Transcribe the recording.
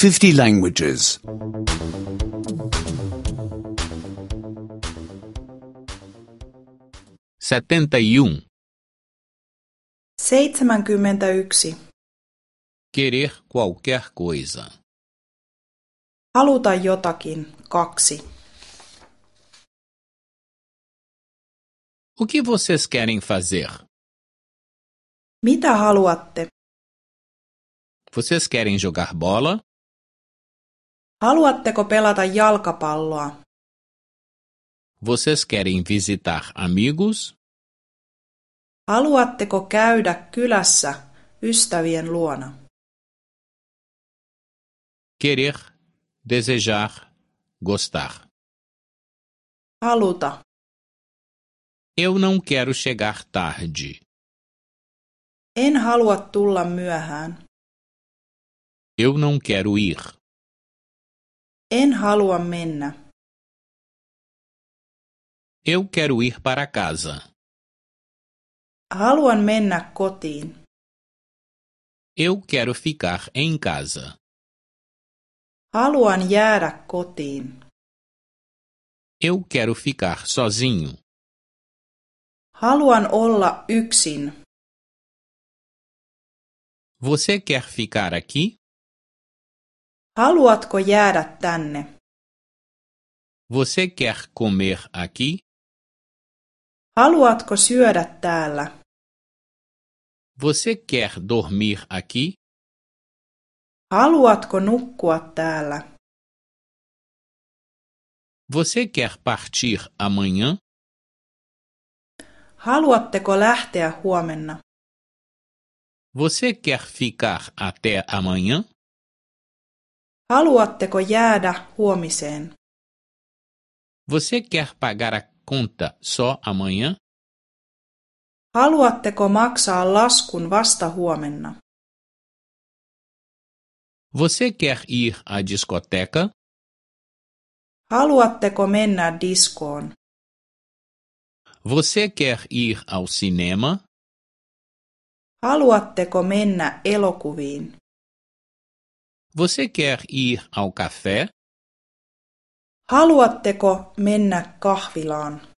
50 languages. 71. 71. Querer qualquer coisa. Haluta jotakin. 2. O que vocês querem fazer? Mitä haluatte? Vocês querem jogar bola? Haluatteko pelata jalkapalloa? Vocês querem visitar amigos? Haluatteko käydä kylässä ystävien luona? Querer, desejar, gostar. Haluta. Eu não quero chegar tarde. En halua tulla myöhään. Eu não quero ir. En halua mennä. Eu quero ir para casa. Haluan mennä kotiin. Eu quero ficar em casa. Haluan jäädä kotiin. Eu quero ficar sozinho. Haluan olla yksin. Você quer ficar aqui? Haluatko jäädä tänne? Você quer comer aqui? Haluatko syödä täällä? Você quer dormir aqui? Haluatko nukkua täällä? Você quer partir amanhã? Haluatteko lähteä huomenna? Você quer ficar até amanhã? Haluatteko jäädä huomiseen? Você quer pagar a conta só amanhã? Haluatteko maksaa laskun vasta huomenna? Você quer ir à discoteca? Haluatteko mennä diskoon? Você quer ir ao cinema? Haluatteko mennä elokuviin? Você quer ir ao café? Haluatteko mennä kahvilaan?